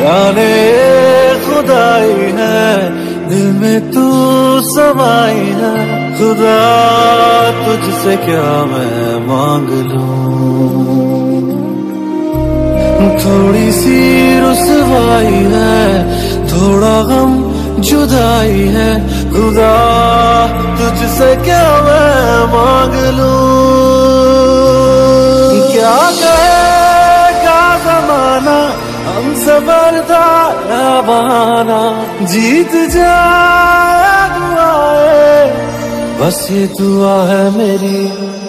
जाने खुदाई है, दिल में तू समाई है। खुदा तुझसे क्या मैं मांग लूं, थोड़ी सी रुसवाई है, थोड़ा गम जुदाई है। खुदा तुझसे क्या मैं मांग लूं, क्या कहेगा ज़माना हमसे बरदा बहाना। जीत जाए दुआएं, बस ये दुआ है मेरी।